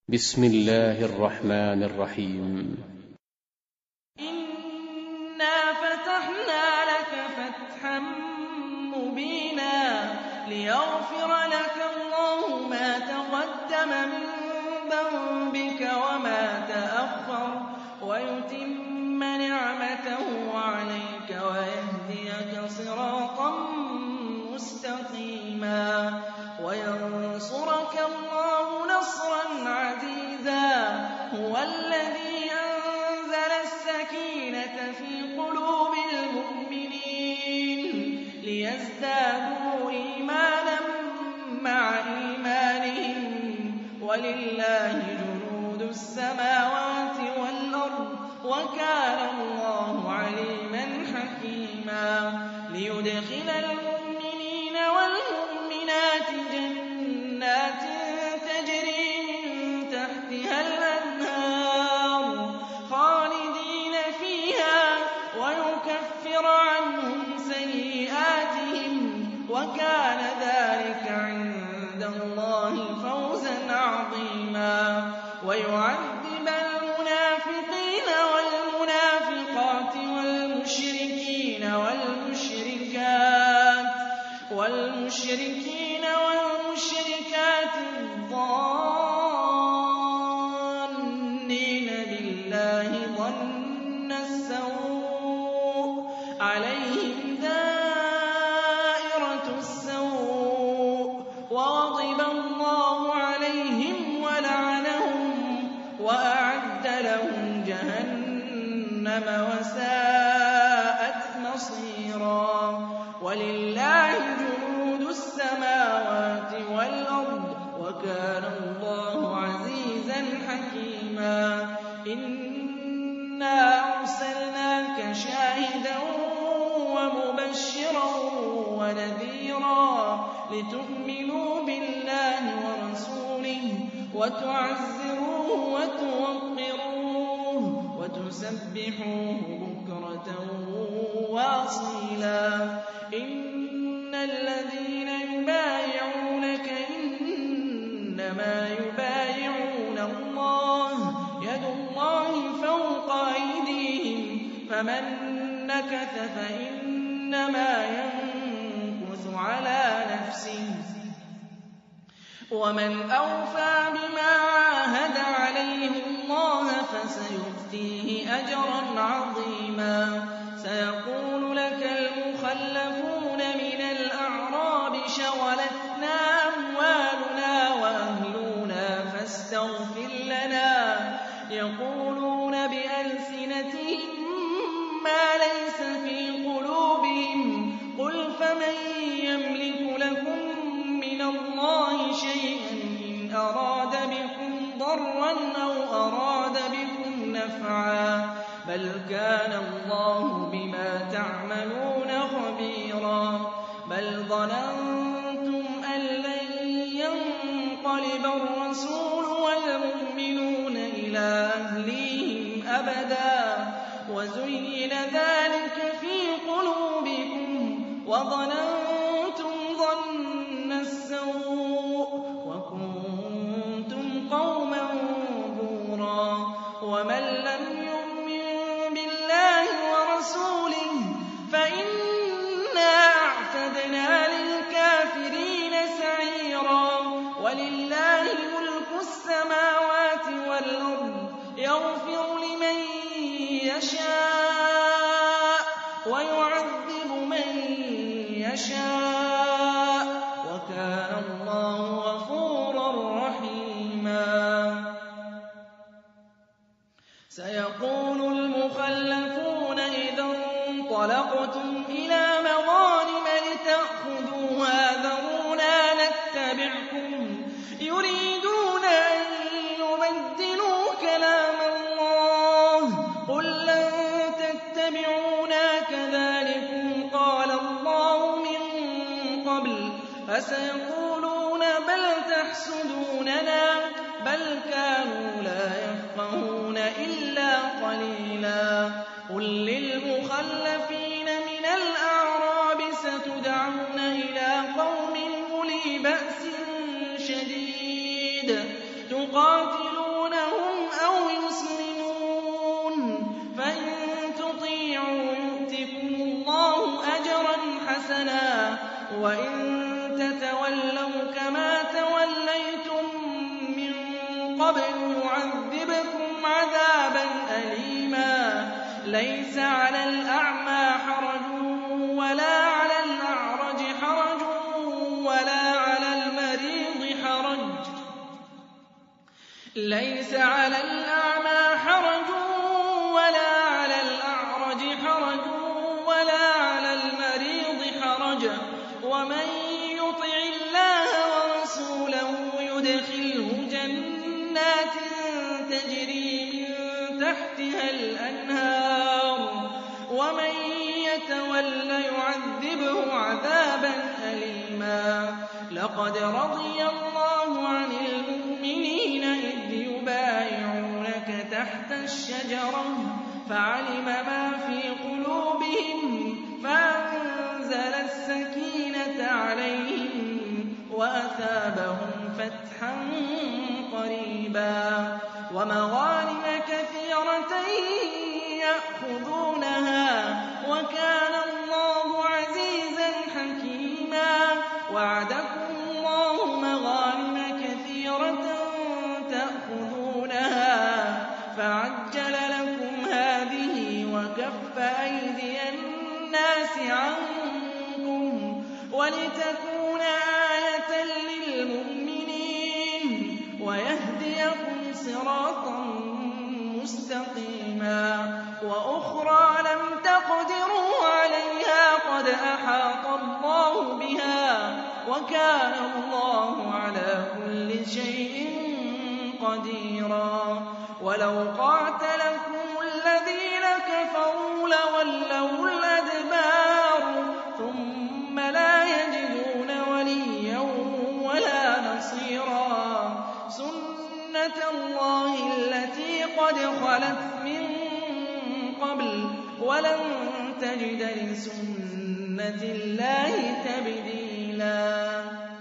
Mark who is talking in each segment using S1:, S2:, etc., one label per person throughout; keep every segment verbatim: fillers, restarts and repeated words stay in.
S1: بسم الله الرحمن الرحيم.
S2: إنا فتحنا لك فتحا مبينا ليغفر لك الله ما تقدم من ذنبك وما تأخر ويتم نعمته عليك ويهديك صراطا مستقيما وينصرك الله نصرا عزيزا. هو الذي أنزل السكينة في قلوب المؤمنين ليزدادوا إيمانا مع إيمانهم ولله جنود السماوات والأرض وكان الله عليما حكيما. ليدخل المؤمنين والمؤمنات جنات تجري من تحتها الأنهار خالدين فيها ويكفر عنهم سيئاتهم وكان ذلك عند الله فوزا عظيما. ويعذب المنافقين والمنافقات والمشركين والمشركات والمشركين والمشركات الظانين بالله ظن السوء عليهم دائرة السوء وغضب الله عليهم ولعنهم وأعد لهم جهنم وساءت مصيرا. ولله جنود السماوات والأرض وكان الله عزيزا حكيما. إنا أرسلناك شاهدا ومبشرا ونذيرا لتؤمنوا بالله ورسوله وتعزروه وتوقروه وتسبحوه بكرة وأصيلا. إن الذين يبايعونك إنما يبايعون الله يد الله فوق أيديهم فمن نكث فإنما ينكث على نفسه ومن أوفى بما عاهد عليه الله فسيؤتيه أجرا عظيما. سيقول لك المخلفون من الأعراب شغلتنا أموالنا وأهلنا فاستغفر لنا يقولون بألسنتهم ما ليس في قلوبهم قل فمن يملك لكم من الله شيئا إن أراد بكم ضرا أو أراد بكم نفعا بل كان الله بما تعملون خبيرا. بل ظننتم أن لن ينقلب الرسول والمؤمنون إلى أهليهم أبدا وزين ذلك في قلوبكم وظننتم ظن السوء وكنتم قوما بورا. ومن لم يؤمن بالله ورسوله فإنا أعتدنا للكافرين سعيرا. ولله ملك السماوات والأرض يغفر لمن يشاء ويعذب من يشاء وكان الله غفورا رحيما. سيقول المخلفون إذا انطلقتم إلى مغانم لتأخذوها ذرونا نتبعكم يريدون أن يبدلوا كلام الله قل لن تتبعونا كذلكم قال الله من قبل فسيقولون بل تحسدوننا بل كانوا لا يفقهون إلا قليلا. قل للمخلفين من الأعراب ستدعون إلى قوم أولي بأس شديد تقاتلون وَإِن تَتَوَلَّوْا كَمَا تَوَلَّيْتُم مِّن قَبْلُ يُعَذِّبْكُمْ عَذَابًا أَلِيمًا لَيْسَ عَلَى الْأَعْمَىٰ حَرَجٌ وَلَا عَلَى الْأَعْرَجِ حَرَجٌ وَلَا عَلَى الْمَرِيضِ حَرَجٌ لَيْسَ عَلَى الْأَعْمَىٰ حَرَجٌ وَلَا عَلَى الْأَعْرَجِ حَرَجٌ وَلَا عَلَى الْمَرِيضِ حَرَجٌ وَمَن يُطِعِ اللَّهَ وَرَسُولَهُ يُدْخِلْهُ جَنَّاتٍ تَجْرِي مِن تَحْتِهَا الْأَنْهَارُ وَمَن يَتَوَلَّ يُعَذِّبْهُ عَذَابًا أَلِيمًا لَقَدْ رَضِيَ اللَّهُ عَنِ الْمُؤْمِنِينَ إِذْ يُبَايِعُونَكَ تَحْتَ الشَّجَرَةِ فَعَلِمَ مَا فِي قُلُوبِهِمْ فَأَنزَلَ السَّكِينَةَ عَلَيْهِمْ وَأَثَابَهُمْ فَتْحًا قَرِيبًا وَمَغَانِمَ كَثِيرَةً يَأْخُذُونَهَا وَكَانَ اللَّهُ عَزِيزًا حَكِيمًا وَعَدَكُمُ اللَّهُ مَغَانِمَ كَثِيرَةً تَأْخُذُونَهَا فَعَجَّلَ لَكُمْ هَٰذِهِ وَكَفَّ أَيْدِيَ النَّاسِ عَنكُمْ وَلِتَكُونَ آيَةً لِّلْمُؤْمِنِينَ وَيَهْدِيَكُمْ صِرَاطًا مُّسْتَقِيمًا وَأُخْرَىٰ لَمْ تَقْدِرُوا عَلَيْهَا قَدْ أَحَاطَ اللَّهُ بِهَا وَكَانَ اللَّهُ عَلَىٰ كُلِّ شَيْءٍ قَدِيرًا وَلَوْ قَاتَلَكُمُ الَّذِينَ كَفَرُوا لَوَلَّوُا الْأَدْبَارَ ثُمَّ لَا يَجِدُونَ وَلِيًّا وَلَا نَصِيرًا سُنَّةَ اللَّهِ الَّتِي قَدْ خَلَتْ مِن قَبْلُ وَلَن تَجِدَ لِسُنَّةِ اللَّهِ تَبْدِيلًا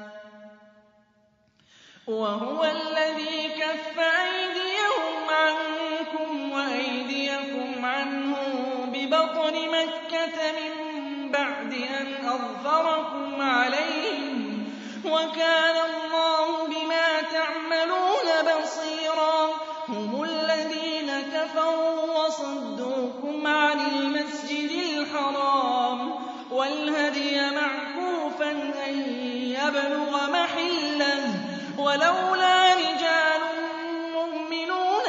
S2: وَهُوَ الَّذِي كَفَّ أَيْدِيَهُمْ عَنكُمْ وَأَيْدِيَكُمْ عَنْهُم بِبَطْنِ مَكَّةَ مِن بَعْدِ أَنْ أَظْفَرَكُمْ عَلَيْهِمْ وَكَانَ اللَّهُ بِمَا تَعْمَلُونَ بَصِيرًا هُمُ الَّذِينَ كَفَرُوا وَصَدُّوكُمْ عَنِ الْمَسْجِدِ الْحَرَامِ وَالْهَدْيَ مَعْكُوفًا أَن يَبْلُغَ مَحِلَّهُ وَلَوْلَا رِجَالٌ مُّؤْمِنُونَ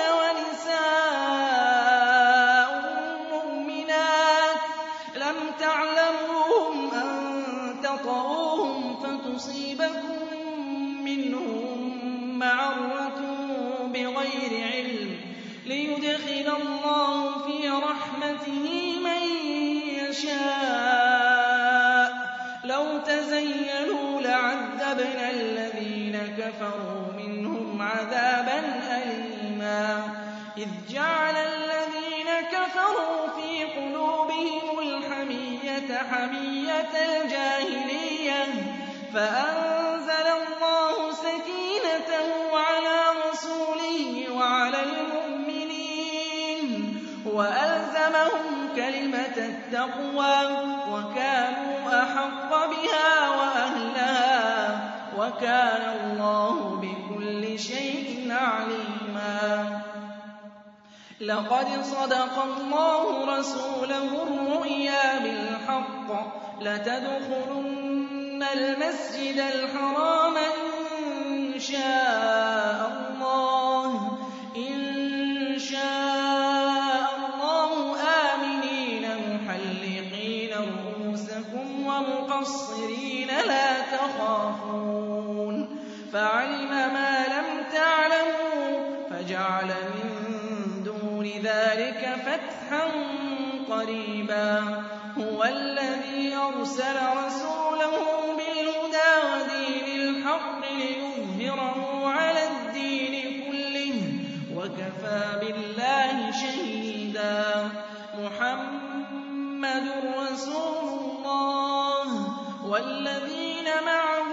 S2: وَنِسَاءٌ مُّؤْمِنَاتٌ لَّمْ تَعْلَمُوهُمْ أَن تَطَئُوهُمْ فَتُصِيبَكُم مِّنْهُم مَّعَرَّةٌ بِغَيْرِ عِلْمٍ لِّيُدْخِلَ اللَّهُ فِي رَحْمَتِهِ مَن يَشَاءُ لَوْ تَزَيَّلُوا لَعَذَّبْنَا الَّذِينَ كَفَرُوا مِنْهُمْ عَذَابًا أَلِيمًا إِذْ جَعَلَ الَّذِينَ كَفَرُوا فِي قُلُوبِهِمُ الْحَمِيَّةَ حَمِيَّةَ الْجَاهِلِيَّةِ فَأَنزَلَ اللَّهُ سَكِينَتَهُ عَلَىٰ رَسُولِهِ وَعَلَى الْمُؤْمِنِينَ وَأَلْزَمَهُمْ كَلِمَةَ التَّقْوَىٰ وَكَانُوا أَحَقَّ بِهَا وَأَهْلَهَا وَكَانَ اللَّهُ بِكُلِّ شَيْءٍ عَلِيمًا لَقَدْ صَدَقَ اللَّهُ رَسُولَهُ الرُّؤْيَا بِالْحَقِّ لَتَدْخُلُنَّ الْمَسْجِدَ الْحَرَامَ إِن شَاءَ اللَّهُ إِن شَاءَ اللَّهُ آمِنِينَ مُحَلِّقِينَ رُءُوسَكُمْ وَمُقَصِّرِينَ لَا تَخَافُونَ فَعَلِمَ مَا لَمْ تَعْلَمُوا فَجَعَلَ مِن دُونِ ذَٰلِكَ فَتْحًا قَرِيبًا هُوَ الَّذِي أَرْسَلَ رَسُولَهُ بِالْهُدَىٰ وَدِينِ الْحَقِّ لِيُظْهِرَهُ عَلَى الدِّينِ كُلِّهِ وَكَفَىٰ بِاللَّهِ شَهِيدًا مُّحَمَّدٌ رَّسُولُ اللَّهِ وَالَّذِينَ مَعَهُ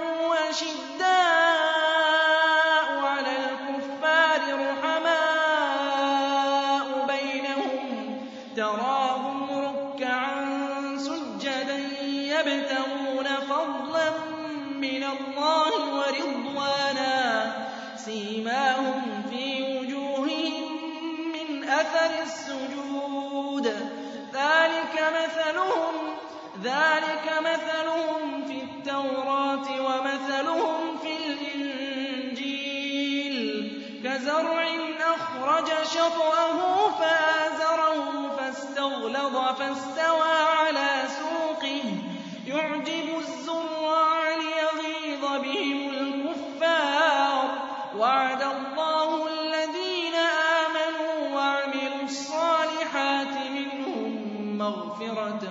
S2: أَشِدَّاءُ عَلَى الْكُفَّارِ رُحَمَاءُ بَيْنَهُمْ تَرَاهُمْ رُكَّعًا سُجَّدًا يَبْتَغُونَ فَضْلًا اللَّهِ وَرِضْوَانًا سِيمَاهُمْ فِي وُجُوهِهِم مِّنْ أَثَرِ السُّجُودِ ذَٰلِكَ مَثَلُهُمْ فِي التَّوْرَاةِ وَمَثَلُهُمْ فِي الْإِنجِيلِ كَزَرْعٍ أَخْرَجَ شَطْأَهُ فَآزَرَهُ فَاسْتَغْلَظَ فَاسْتَوَىٰ عَلَىٰ سُوقِهِ يُعْجِبُ الزُّرَّاعَ لِيَغِيظَ بِهِمُ الْكُفَّارَ ۗ وَعَدَ اللَّهُ الَّذِينَ آمَنُوا وَعَمِلُوا الصَّالِحَاتِ مِنْهُم مَّغْفِرَةً